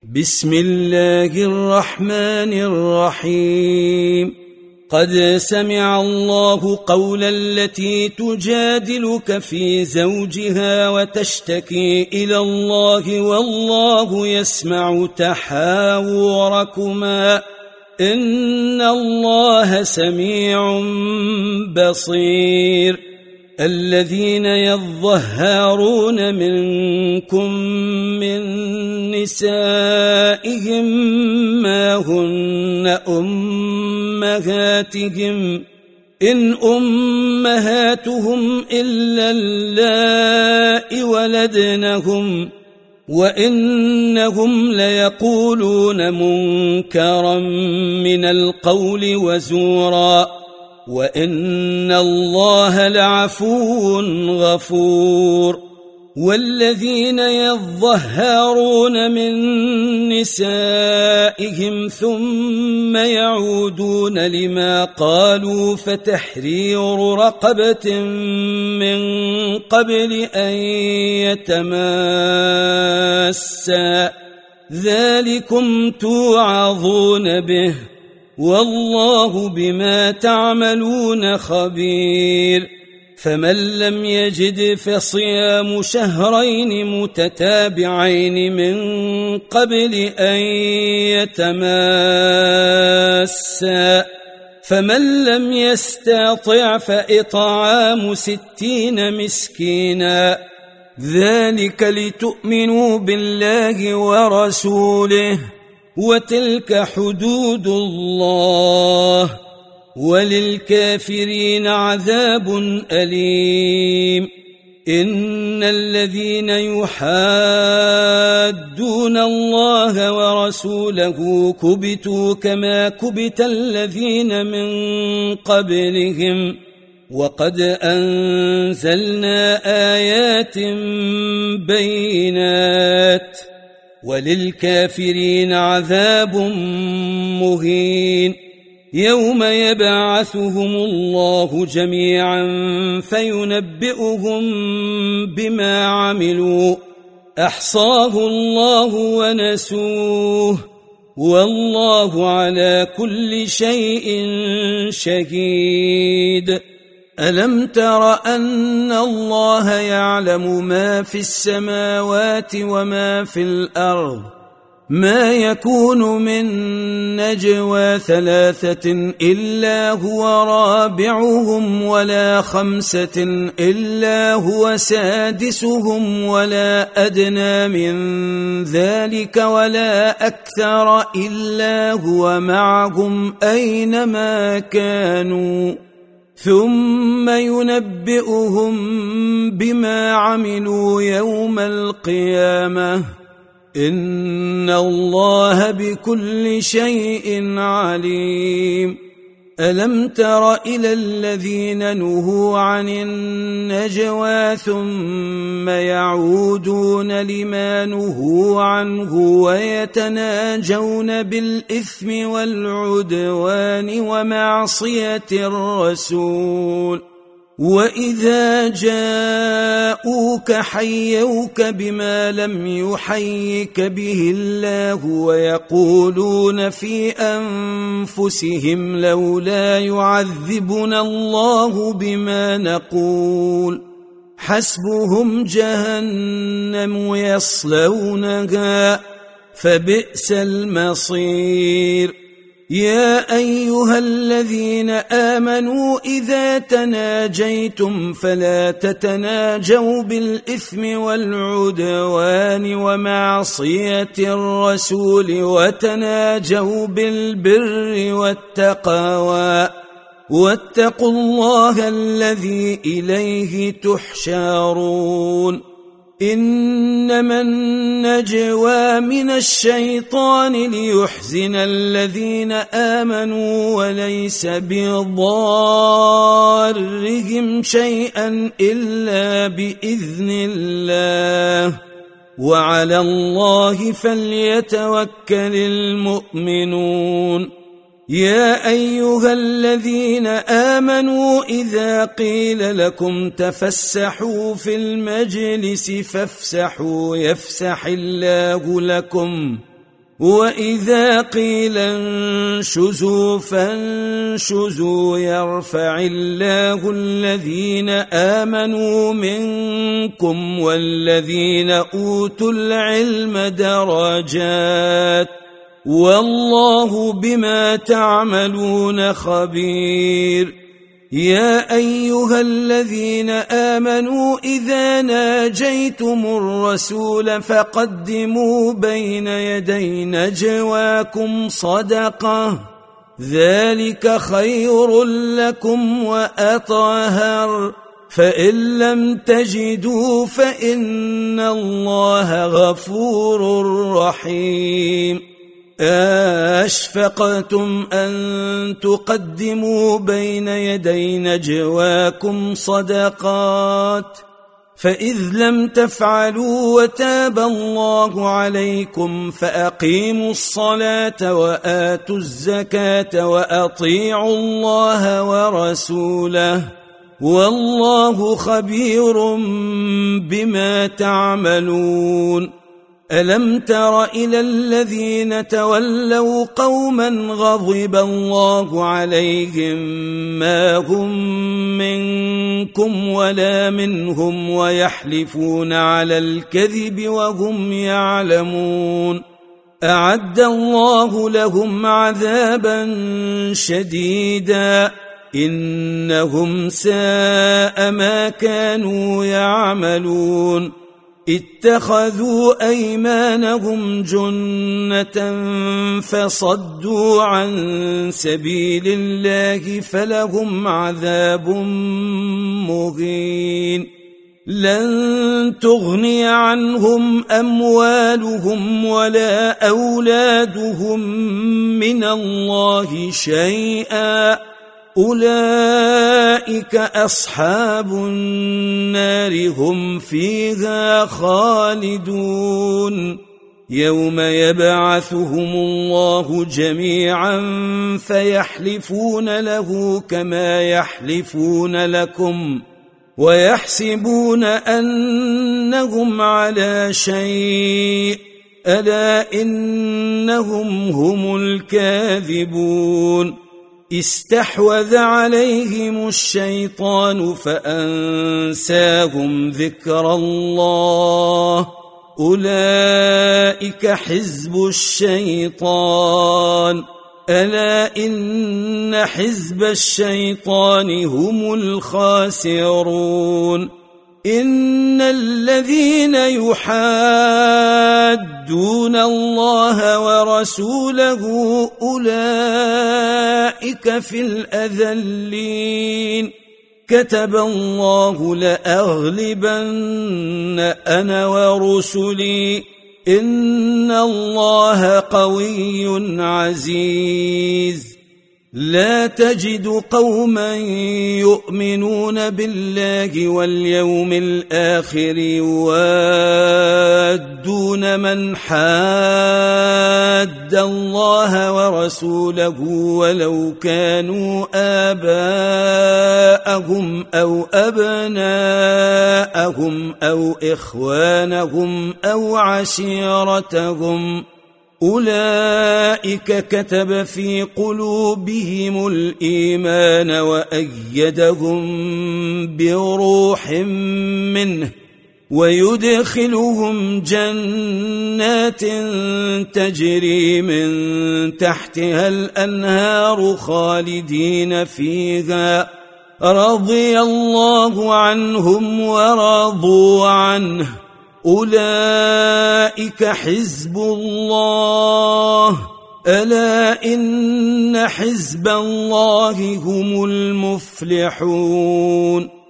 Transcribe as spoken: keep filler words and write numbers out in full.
بسم الله الرحمن الرحيم. قد سمع الله قول التي تجادلك في زوجها وتشتكي إلى الله والله يسمع تحاوركما إن الله سميع بصير. الذين يظهرون منكم من نسائهم ما هن أمهاتهم إن أمهاتهم إلا اللائي ولدنهم وإنهم ليقولون منكرا من القول وزورا وإن الله لعفو غفور. والذين يظهرون من نسائهم ثم يعودون لما قالوا فتحرير رقبة من قبل أن يتماسا ذلكم توعظون به والله بما تعملون خبير. فمن لم يجد فصيام شهرين متتابعين من قبل أن يتماسا فمن لم يستطع فإطعام ستين مسكينا ذلك لتؤمنوا بالله ورسوله وتلك حدود الله وللكافرين عذاب أليم. إن الذين يحادون الله ورسوله كبتوا كما كبت الذين من قبلهم وقد أنزلنا آيات بينات وللكافرين عذاب مهين. يوم يبعثهم الله جميعا فينبئهم بما عملوا أحصاه الله ونسوه والله على كل شيء شهيد. ألم تر أن الله يعلم ما في السماوات وما في الأرض ما يكون من نجوى ثلاثة إلا هو رابعهم ولا خمسة إلا هو سادسهم ولا أدنى من ذلك ولا أكثر إلا هو معهم أينما كانوا ثم ينبئهم بما عملوا يوم القيامة إن الله بكل شيء عليم. ألم تر إلى الذين نهوا عن النجوى ثم يعودون لما نهوا عنه ويتناجون بالإثم والعدوان ومعصية الرسول وإذا جاءوك حيوك بما لم يحيك به الله ويقولون في أنفسهم لولا يعذبنا الله بما نقول حسبهم جهنم يصلونها فبئس المصير. يا أيها الذين آمنوا إذا تناجيتم فلا تتناجوا بالإثم والعدوان ومعصية الرسول وتناجوا بالبر والتقوى واتقوا الله الذي إليه تحشرون. إنما النجوى من الشيطان ليحزن الذين آمنوا وليس بضارهم شيئا إلا بإذن الله وعلى الله فليتوكل المؤمنون. يا أيها الذين آمنوا إذا قيل لكم تفسحوا في المجلس فافسحوا يفسح الله لكم وإذا قيل انشزوا فانشزوا يرفع الله الذين آمنوا منكم والذين أوتوا العلم درجات والله بما تعملون خبير. يا أيها الذين آمنوا إذا ناجيتم الرسول فقدموا بين يدي نجواكم صدقة ذلك خير لكم وأطهر فإن لم تجدوا فإن الله غفور رحيم. أشفقتم أن تقدموا بين يدي نجواكم صدقات فإذ لم تفعلوا وتاب الله عليكم فأقيموا الصلاة وآتوا الزكاة وأطيعوا الله ورسوله والله خبير بما تعملون. ألم تر إلى الذين تولوا قوما غضب الله عليهم ما هم منكم ولا منهم ويحلفون على الكذب وهم يعلمون أعد الله لهم عذابا شديدا إنهم ساء ما كانوا يعملون. اتخذوا أيمانهم جنة فصدوا عن سبيل الله فلهم عذاب مهين. لن تغني عنهم أموالهم ولا أولادهم من الله شيئا أولئك أصحاب النار هم فيها خالدون. يوم يبعثهم الله جميعا فيحلفون له كما يحلفون لكم ويحسبون أنهم على شيء ألا إنهم هم الكاذبون. استحوذ عليهم الشيطان فأنساهم ذكر الله أولئك حزب الشيطان ألا إن حزب الشيطان هم الخاسرون. إن الذين يحادون الله ورسوله أولئك في الأذلين. كتب الله لأغلبن أنا ورسلي إن الله قوي عزيز. لا تجد قوما يؤمنون بالله واليوم الآخر يوادون من حاد الله ورسوله ولو كانوا آباءهم أو أبناءهم أو إخوانهم أو عشيرتهم أولئك كتب في قلوبهم الإيمان وأيدهم بروح منه ويدخلهم جنات تجري من تحتها الأنهار خالدين فيها رضي الله عنهم ورضوا عنه أولئك حزب الله ألا إن حزب الله هم المفلحون.